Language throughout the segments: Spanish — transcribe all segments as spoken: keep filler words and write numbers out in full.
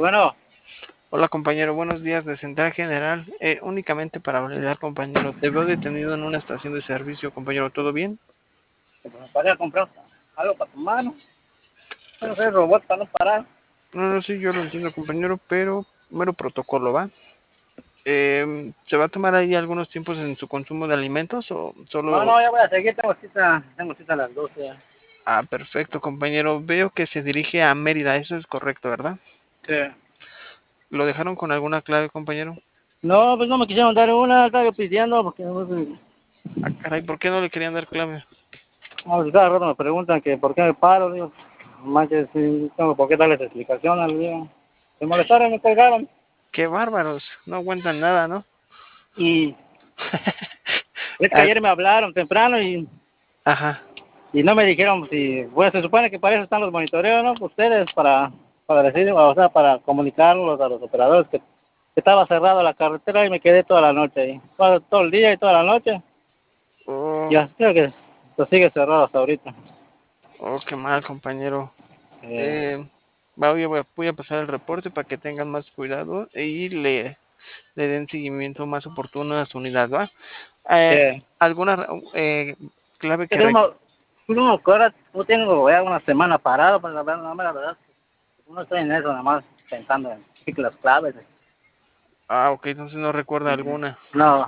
Bueno, Hola compañero, buenos días de Central General. Eh, únicamente para validar compañero, te veo detenido en una estación de servicio, compañero, ¿todo bien? pues me paré a comprar algo para tu mano. No sé, Perfecto. robot para no parar. No, no, sí, yo lo entiendo compañero, pero mero protocolo, ¿va? Eh, ¿se va a tomar ahí algunos tiempos en su consumo de alimentos o No, solo... no, ya voy a seguir. Tengo cita, tengo cita a las doce. Ah, perfecto compañero, veo que se dirige a Mérida, eso es correcto, ¿verdad? Sí. ¿Lo dejaron con alguna clave compañero? No, pues no me quisieron dar una. Estaba pidiendo porque no sé. Ah, caray, ¿por qué no le querían dar clave? A ver, cada rato me preguntan que por qué me paro. Digo, no manches, sí, tengo por qué darles explicaciones. Digo. Se molestaron, me colgaron. Qué bárbaros, no aguantan nada, ¿no? Y es que Ah, ayer me hablaron temprano y, ajá. y no me dijeron si, pues se supone que para eso están los monitoreos, ¿no? Ustedes para, para decir, o sea, para comunicarlos a los operadores que estaba cerrada la carretera y me quedé toda la noche ahí. Todo, todo el día y toda la noche. Oh, Ya creo que pues sigue cerrado hasta ahorita. oh, qué mal compañero. Eh, Eh, va, voy, a, voy a pasar el reporte para que tengan más cuidado y le, le den seguimiento más oportuno a su unidad, ¿va? Eh, que, ¿Alguna eh, clave que que... no, re- me- no me acuerdo, no tengo ya una semana parado, pero la verdad, no, la verdad, no estoy en eso, nada más pensando en sí, las claves. Ah, ok, entonces no recuerda alguna. No,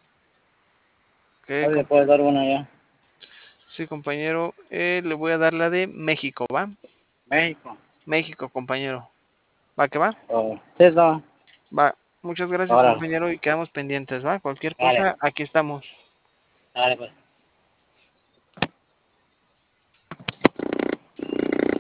Ok, hoy le com- puedes dar una ya. sí, compañero, eh, le voy a dar la de México, ¿va? México. México, compañero. ¿Va que va? Oh, sí, no. Va. Muchas gracias, Ahora, compañero, y quedamos pendientes, ¿va? Cualquier dale, cosa, aquí estamos. dale pues.